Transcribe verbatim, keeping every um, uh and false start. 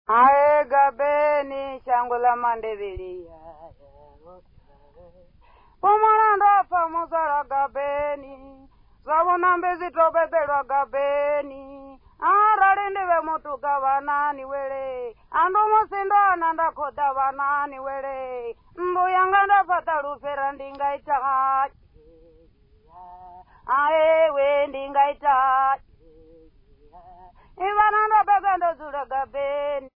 Ae gabeni shangula mandeviliya Pomana ndafa musara gabeni Sabona mbezi tobebelwa gabeni Arali ndiwe mutu gavanani wele Andu musindana ndakoda vanani wele Mbu yanga ndafata lufera ndingaita Ae we ndingaita Ivana ndabega ndozula gabeni